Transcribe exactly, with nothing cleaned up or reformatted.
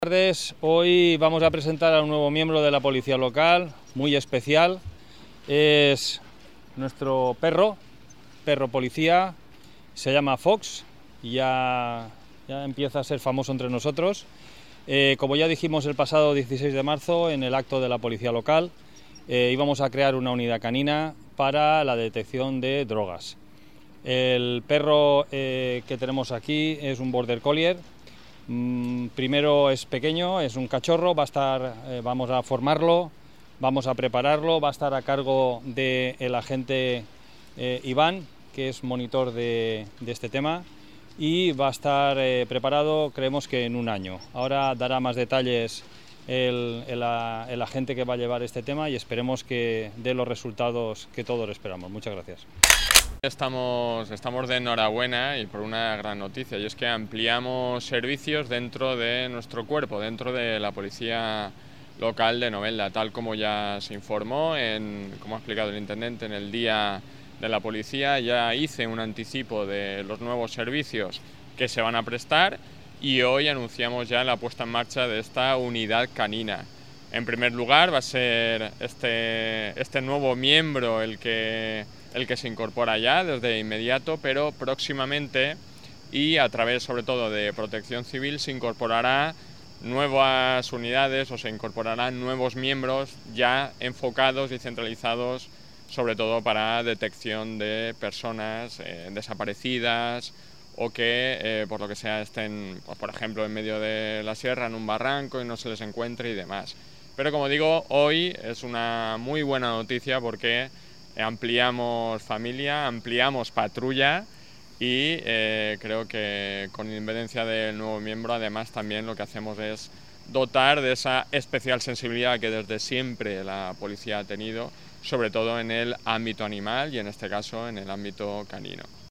Buenas tardes, hoy vamos a presentar a un nuevo miembro de la policía local, muy especial. Es nuestro perro, perro policía, se llama Fox y ya, ya empieza a ser famoso entre nosotros. Eh, como ya dijimos el pasado dieciséis de marzo en el acto de la policía local, eh, íbamos a crear una unidad canina para la detección de drogas. El perro eh, que tenemos aquí es un Border Collie. Mm, primero es pequeño, es un cachorro, va a estar, eh, vamos a formarlo, vamos a prepararlo, va a estar a cargo del agente eh, Iván, que es monitor de, de este tema, y va a estar eh, preparado, creemos que en un año. Ahora dará más detalles el, el, el agente que va a llevar este tema y esperemos que dé los resultados que todos esperamos. Muchas gracias. Estamos, estamos de enhorabuena y por una gran noticia, y es que ampliamos servicios dentro de nuestro cuerpo, dentro de la policía local de Novelda, tal como ya se informó, en, como ha explicado el intendente, en el día de la policía. Ya hice un anticipo de los nuevos servicios que se van a prestar y hoy anunciamos ya la puesta en marcha de esta unidad canina. En primer lugar va a ser este, este nuevo miembro el que, el que se incorpora ya desde inmediato, pero próximamente y a través sobre todo de Protección Civil se incorporará nuevas unidades o se incorporarán nuevos miembros ya enfocados y centralizados sobre todo para detección de personas eh, desaparecidas o que eh, por lo que sea estén, pues, por ejemplo, en medio de la sierra, en un barranco y no se les encuentre y demás. Pero como digo, hoy es una muy buena noticia porque ampliamos familia, ampliamos patrulla y eh, creo que con independencia del nuevo miembro, además también lo que hacemos es dotar de esa especial sensibilidad que desde siempre la policía ha tenido, sobre todo en el ámbito animal y en este caso en el ámbito canino.